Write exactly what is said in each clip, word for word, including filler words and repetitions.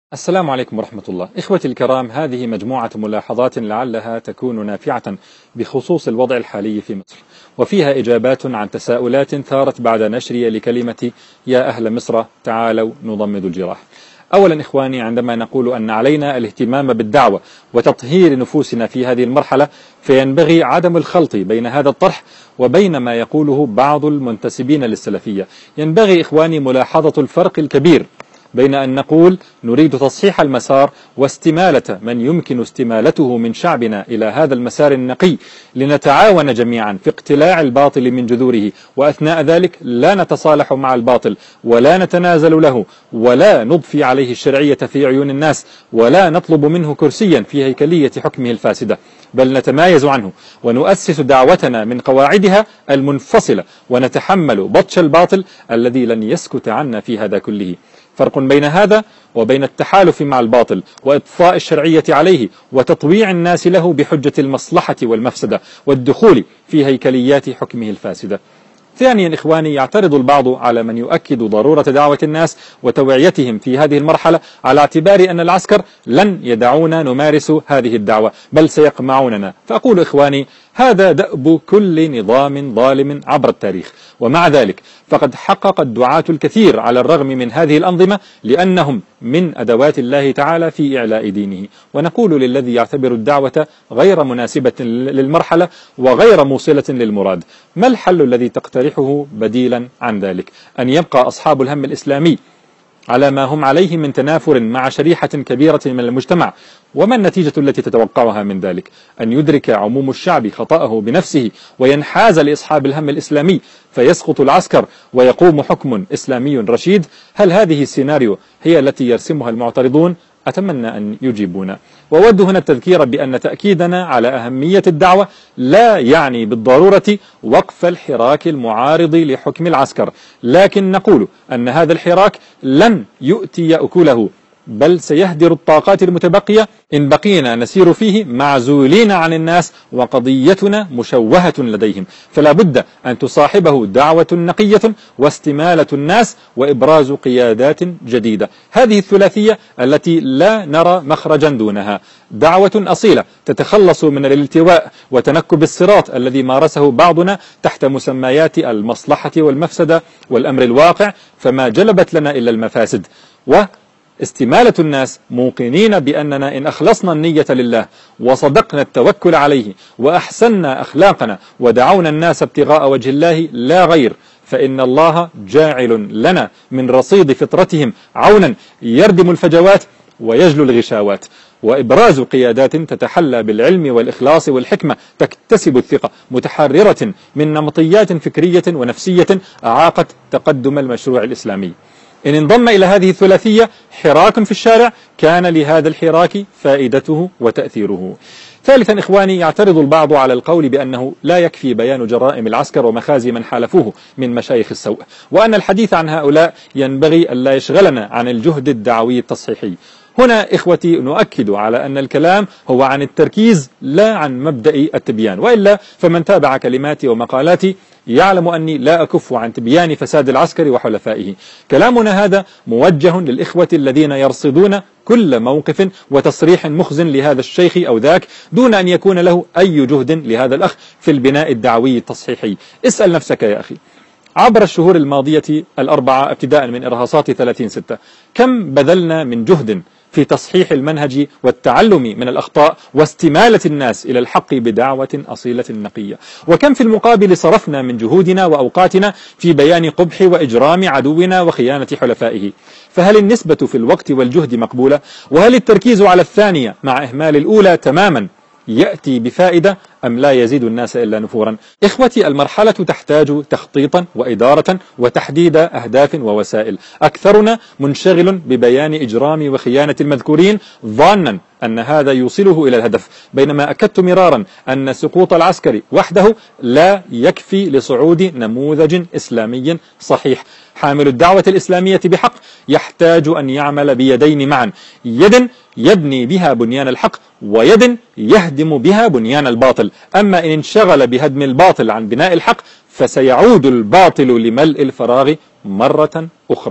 السلام عليكم ورحمة الله. إخوتي الكرام، هذه مجموعة ملاحظات لعلها تكون نافعة بخصوص الوضع الحالي في مصر، وفيها إجابات عن تساؤلات ثارت بعد نشري لكلمة يا أهل مصر تعالوا نضمد الجراح. أولا إخواني، عندما نقول أن علينا الاهتمام بالدعوة وتطهير نفوسنا في هذه المرحلة، فينبغي عدم الخلط بين هذا الطرح وبين ما يقوله بعض المنتسبين للسلفية. ينبغي إخواني ملاحظة الفرق الكبير بين أن نقول نريد تصحيح المسار واستمالة من يمكن استمالته من شعبنا إلى هذا المسار النقي لنتعاون جميعا في اقتلاع الباطل من جذوره، وأثناء ذلك لا نتصالح مع الباطل ولا نتنازل له ولا نضفي عليه الشرعية في عيون الناس ولا نطلب منه كرسيا في هيكلية حكمه الفاسدة، بل نتمايز عنه ونؤسس دعوتنا من قواعدها المنفصلة ونتحمل بطش الباطل الذي لن يسكت عنا في هذا كله. فرق بين هذا وبين التحالف مع الباطل وإطفاء الشرعية عليه وتطويع الناس له بحجة المصلحة والمفسدة والدخول في هيكليات حكمه الفاسدة. ثانيا إخواني، يعترض البعض على من يؤكد ضرورة دعوة الناس وتوعيتهم في هذه المرحلة على اعتبار أن العسكر لن يدعونا نمارس هذه الدعوة بل سيقمعوننا. فأقول إخواني، هذا دأب كل نظام ظالم عبر التاريخ، ومع ذلك فقد حقق الدعاة الكثير على الرغم من هذه الأنظمة لأنهم من أدوات الله تعالى في إعلاء دينه. ونقول للذي يعتبر الدعوة غير مناسبة للمرحلة وغير موصلة للمراد: ما الحل الذي تقترحه بديلا عن ذلك؟ أن يبقى أصحاب الهم الإسلامي على ما هم عليه من تنافر مع شريحة كبيرة من المجتمع. وما النتيجة التي تتوقعها من ذلك؟ أن يدرك عموم الشعب خطأه بنفسه وينحاز لأصحاب الهم الإسلامي فيسقط العسكر ويقوم حكم إسلامي رشيد. هل هذه السيناريو هي التي يرسمها المعترضون؟ أتمنى أن يجيبونا. وأود هنا التذكير بأن تأكيدنا على أهمية الدعوة لا يعني بالضرورة وقف الحراك المعارض لحكم العسكر، لكن نقول أن هذا الحراك لن يؤتي أكله بل سيهدر الطاقات المتبقية إن بقينا نسير فيه معزولين عن الناس وقضيتنا مشوهة لديهم. فلا بد أن تصاحبه دعوة نقية واستمالة الناس وإبراز قيادات جديدة. هذه الثلاثية التي لا نرى مخرجا دونها: دعوة أصيلة تتخلص من الالتواء وتنكب الصراط الذي مارسه بعضنا تحت مسميات المصلحة والمفسدة والأمر الواقع فما جلبت لنا إلا المفاسد، و استمالة الناس موقنين بأننا إن أخلصنا النية لله وصدقنا التوكل عليه وأحسننا أخلاقنا ودعونا الناس ابتغاء وجه الله لا غير، فإن الله جاعل لنا من رصيد فطرتهم عونا يردم الفجوات ويجلو الغشاوات، وإبراز قيادات تتحلى بالعلم والإخلاص والحكمة تكتسب الثقة متحررة من نمطيات فكرية ونفسية أعاقت تقدم المشروع الإسلامي. إن انضم إلى هذه الثلاثية حراك في الشارع كان لهذا الحراك فائدته وتأثيره. ثالثا إخواني، يعترض البعض على القول بأنه لا يكفي بيان جرائم العسكر ومخازي من حالفوه من مشايخ السوء، وأن الحديث عن هؤلاء ينبغي ألا يشغلنا عن الجهد الدعوي التصحيحي. هنا إخوتي نؤكد على أن الكلام هو عن التركيز لا عن مبدأ التبيان، وإلا فمن تابع كلماتي ومقالاتي يعلم أني لا أكف عن تبيان فساد العسكر وحلفائه. كلامنا هذا موجه للإخوة الذين يرصدون كل موقف وتصريح مخزن لهذا الشيخ أو ذاك دون أن يكون له أي جهد لهذا الأخ في البناء الدعوي التصحيحي. اسأل نفسك يا أخي، عبر الشهور الماضية الأربعة ابتداء من إرهاصات ثلاثين ستة كم بذلنا من جهد في تصحيح المنهج والتعلم من الأخطاء واستمالة الناس إلى الحق بدعوة أصيلة نقية، وكم في المقابل صرفنا من جهودنا وأوقاتنا في بيان قبح وإجرام عدونا وخيانة حلفائه. فهل النسبة في الوقت والجهد مقبولة؟ وهل التركيز على الثانية مع إهمال الأولى تماما يأتي بفائدة أم لا يزيد الناس إلا نفورا؟ إخوتي، المرحلة تحتاج تخطيطا وإدارة وتحديد أهداف ووسائل. أكثرنا منشغل ببيان إجرام وخيانة المذكورين ظانا أن هذا يوصله إلى الهدف، بينما أكدت مرارا أن سقوط العسكري وحده لا يكفي لصعود نموذج إسلامي صحيح. حامل الدعوة الإسلامية بحق يحتاج أن يعمل بيدين معا: يد يبني بها بنيان الحق ويد يهدم بها بنيان الباطل. أما إن انشغل بهدم الباطل عن بناء الحق فسيعود الباطل لملء الفراغ مرة أخرى.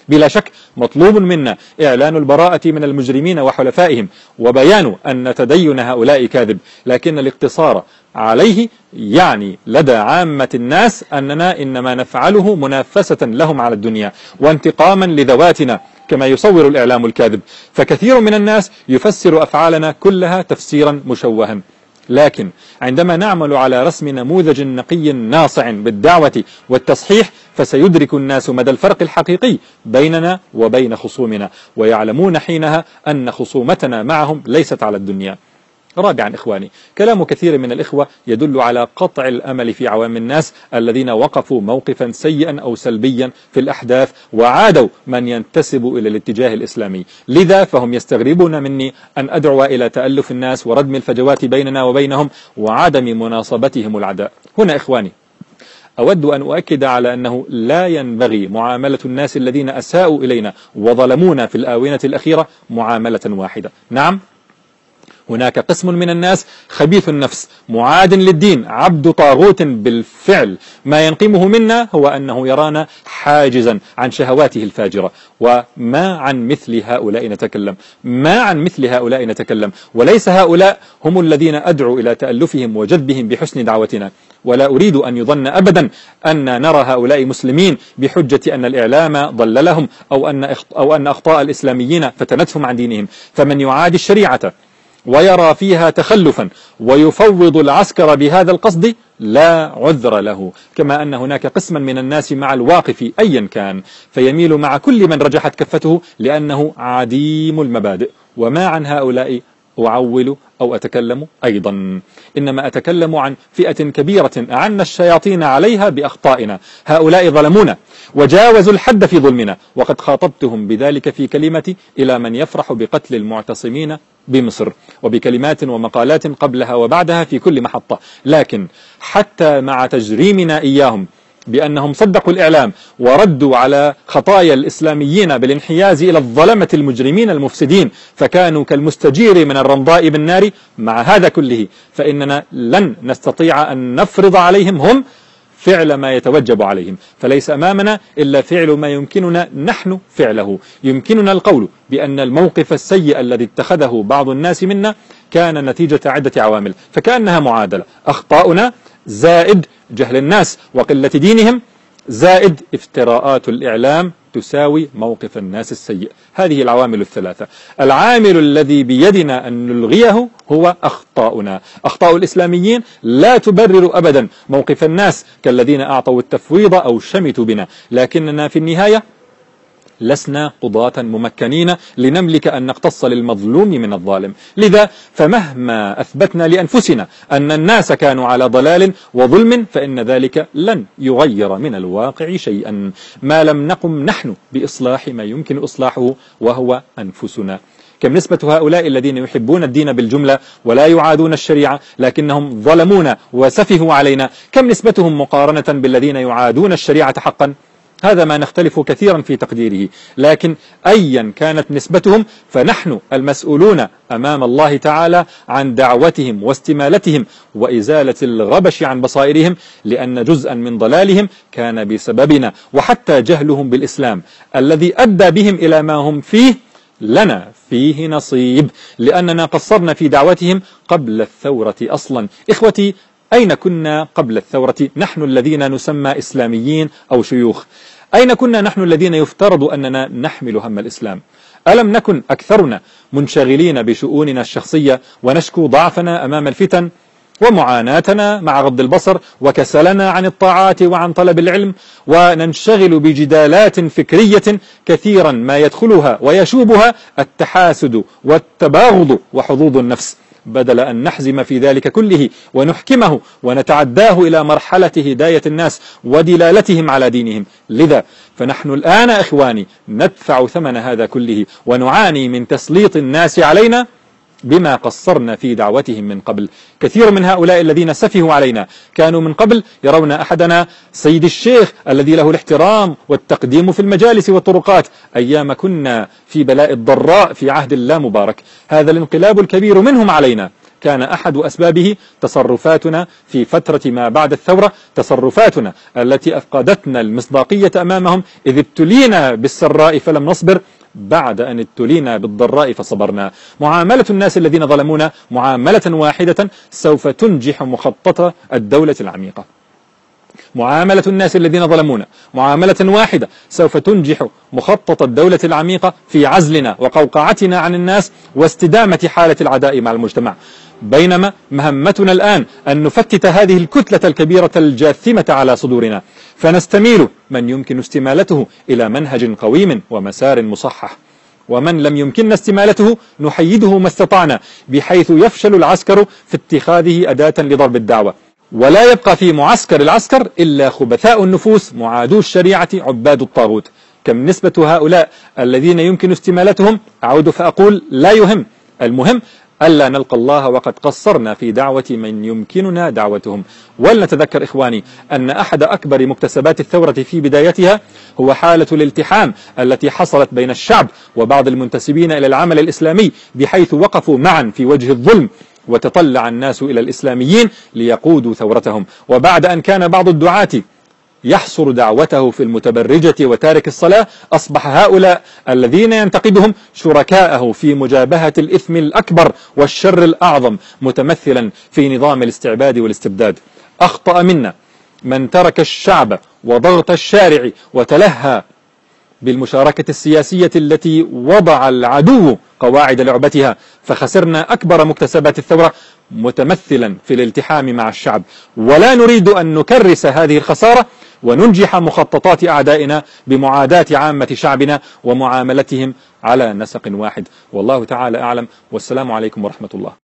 بلا شك مطلوب منا إعلان البراءة من المجرمين وحلفائهم وبيان أن تدين هؤلاء كاذب، لكن الاقتصار عليه يعني لدى عامة الناس أننا إنما نفعله منافسة لهم على الدنيا وانتقاما لذواتنا كما يصور الإعلام الكاذب. فكثير من الناس يفسر أفعالنا كلها تفسيرا مشوها، لكن عندما نعمل على رسم نموذج نقي ناصع بالدعوة والتصحيح فسيدرك الناس مدى الفرق الحقيقي بيننا وبين خصومنا، ويعلمون حينها أن خصومتنا معهم ليست على الدنيا. رابعا إخواني، كلام كثير من الإخوة يدل على قطع الأمل في عوام الناس الذين وقفوا موقفا سيئا أو سلبيا في الأحداث وعادوا من ينتسب إلى الاتجاه الإسلامي، لذا فهم يستغربون مني أن أدعو إلى تألف الناس وردم الفجوات بيننا وبينهم وعدم مناصبتهم العداء. هنا إخواني أود أن أؤكد على أنه لا ينبغي معاملة الناس الذين أساءوا إلينا وظلمونا في الآونة الأخيرة معاملة واحدة. نعم، هناك قسم من الناس خبيث النفس معاد للدين عبد طاغوت بالفعل، ما ينقمه منا هو أنه يرانا حاجزا عن شهواته الفاجرة، وما عن مثل هؤلاء نتكلم ما عن مثل هؤلاء نتكلم وليس هؤلاء هم الذين أدعو إلى تألفهم وجذبهم بحسن دعوتنا. ولا أريد أن يظن أبدا أن نرى هؤلاء مسلمين بحجة أن الإعلام ضللهم أو أن أو أن أخطاء الإسلاميين فتنتهم عن دينهم. فمن يعادي الشريعة ويرى فيها تخلفا ويفوض العسكر بهذا القصد لا عذر له، كما أن هناك قسما من الناس مع الواقف أيا كان فيميل مع كل من رجحت كفته لأنه عديم المبادئ. وما عن هؤلاء أعول أو أتكلم أيضا، إنما أتكلم عن فئة كبيرة أعنا الشياطين عليها بأخطائنا. هؤلاء ظلمونا وجاوزوا الحد في ظلمنا، وقد خاطبتهم بذلك في كلمتي إلى من يفرح بقتل المعتصمين بمصر وبكلمات ومقالات قبلها وبعدها في كل محطة. لكن حتى مع تجريمنا إياهم بأنهم صدقوا الإعلام وردوا على خطايا الإسلاميين بالانحياز إلى الظلمة المجرمين المفسدين فكانوا كالمستجير من الرمضاء بالنار، مع هذا كله فإننا لن نستطيع أن نفرض عليهم هم فعل ما يتوجب عليهم، فليس أمامنا إلا فعل ما يمكننا نحن فعله. يمكننا القول بأن الموقف السيء الذي اتخذه بعض الناس منا كان نتيجة عدة عوامل، فكأنها معادلة: أخطاؤنا زائد جهل الناس وقلة دينهم زائد افتراءات الإعلام تساوي موقف الناس السيء. هذه العوامل الثلاثة. العامل الذي بيدنا أن نلغيه هو أخطاؤنا. أخطاء الإسلاميين لا تبرر أبدا موقف الناس كالذين أعطوا التفويض أو شمتوا بنا، لكننا في النهاية لسنا قضاة ممكنين لنملك أن نقتص للمظلوم من الظالم. لذا فمهما أثبتنا لأنفسنا أن الناس كانوا على ضلال وظلم فإن ذلك لن يغير من الواقع شيئا ما لم نقم نحن بإصلاح ما يمكن إصلاحه وهو أنفسنا. كم نسبة هؤلاء الذين يحبون الدين بالجملة ولا يعادون الشريعة لكنهم ظلمونا وسفهوا علينا؟ كم نسبتهم مقارنة بالذين يعادون الشريعة حقا؟ هذا ما نختلف كثيرا في تقديره، لكن أيا كانت نسبتهم فنحن المسؤولون أمام الله تعالى عن دعوتهم واستمالتهم وإزالة الغبش عن بصائرهم، لأن جزءا من ضلالهم كان بسببنا، وحتى جهلهم بالإسلام الذي أدى بهم إلى ما هم فيه لنا فيه نصيب، لأننا قصرنا في دعوتهم قبل الثورة أصلا. إخوتي، أين كنا قبل الثورة نحن الذين نسمى إسلاميين أو شيوخ؟ أين كنا نحن الذين يفترض أننا نحمل هم الإسلام؟ ألم نكن أكثرنا منشغلين بشؤوننا الشخصية ونشكو ضعفنا أمام الفتن ومعاناتنا مع غض البصر وكسلنا عن الطاعات وعن طلب العلم، وننشغل بجدالات فكرية كثيرا ما يدخلها ويشوبها التحاسد والتباغض وحظوظ النفس، بدل أن نحزم في ذلك كله ونحكمه ونتعداه إلى مرحلة هداية الناس ودلالتهم على دينهم. لذا فنحن الآن إخواني ندفع ثمن هذا كله ونعاني من تسليط الناس علينا بما قصرنا في دعوتهم من قبل. كثير من هؤلاء الذين سفهوا علينا كانوا من قبل يرون أحدنا سيد الشيخ الذي له الاحترام والتقديم في المجالس والطرقات أيام كنا في بلاء الضراء في عهد الله مبارك. هذا الانقلاب الكبير منهم علينا كان أحد أسبابه تصرفاتنا في فترة ما بعد الثورة، تصرفاتنا التي أفقدتنا المصداقية أمامهم، إذ ابتلينا بالسراء فلم نصبر بعد أن ابتلينا بالضراء فصبرنا. معاملة الناس الذين ظلمونا معاملة واحدة سوف تنجح مخطط الدولة العميقة. معاملة الناس الذين ظلمونا معاملة واحدة سوف تنجح مخطط الدولة العميقة في عزلنا وقوقعتنا عن الناس واستدامة حالة العداء مع المجتمع. بينما مهمتنا الآن أن نفتت هذه الكتلة الكبيرة الجاثمة على صدورنا، فنستميل من يمكن استمالته إلى منهج قويم ومسار مصحح، ومن لم يمكننا استمالته نحيده ما استطعنا، بحيث يفشل العسكر في اتخاذه أداة لضرب الدعوة، ولا يبقى في معسكر العسكر إلا خبثاء النفوس معادو الشريعة عباد الطاغوت. كم نسبة هؤلاء الذين يمكن استمالتهم؟ أعود فأقول لا يهم، المهم ألا نلقى الله وقد قصرنا في دعوة من يمكننا دعوتهم. ولنتذكر إخواني أن أحد أكبر مكتسبات الثورة في بدايتها هو حالة الالتحام التي حصلت بين الشعب وبعض المنتسبين إلى العمل الإسلامي، بحيث وقفوا معا في وجه الظلم، وتطلع الناس إلى الإسلاميين ليقودوا ثورتهم. وبعد أن كان بعض الدعاة يحصر دعوته في المتبرجة وتارك الصلاة، أصبح هؤلاء الذين ينتقدهم شركاءه في مجابهة الإثم الأكبر والشر الأعظم، متمثلا في نظام الاستعباد والاستبداد. أخطأ منا من ترك الشعب وضغط الشارع وتلهى بالمشاركة السياسية التي وضع العدو قواعد لعبتها، فخسرنا أكبر مكتسبات الثورة متمثلا في الالتحام مع الشعب. ولا نريد أن نكرس هذه الخسارة وننجح مخططات أعدائنا بمعاداة عامة شعبنا ومعاملتهم على نسق واحد. والله تعالى أعلم، والسلام عليكم ورحمة الله.